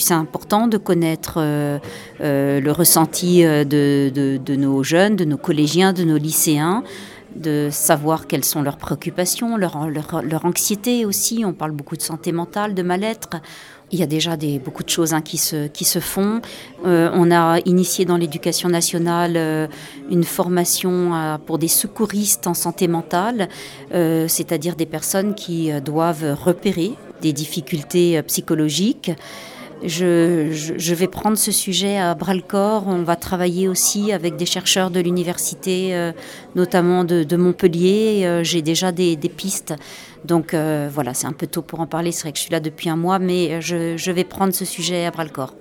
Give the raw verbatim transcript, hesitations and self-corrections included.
C'est important de connaître euh, euh, le ressenti euh, de, de- de nos jeunes, de nos collégiens, de nos lycéens, de savoir quelles sont leurs préoccupations, leur, leur- leur anxiété aussi. On parle beaucoup de santé mentale, de mal-être. Il y a déjà des, beaucoup de choses hein, qui, se, qui se font. Euh, on a initié dans l'éducation nationale euh, une formation euh, pour des secouristes en santé mentale, euh, c'est-à-dire des personnes qui euh, doivent repérer des difficultés euh, psychologiques. Je, je- je vais prendre ce sujet à bras-le-corps. On va travailler aussi avec des chercheurs de l'université, euh, notamment de, de Montpellier. Euh, j'ai déjà des, des pistes. Donc euh, voilà, c'est un peu tôt pour en parler. C'est vrai que je suis là depuis un mois, mais je, je vais prendre ce sujet à bras-le-corps.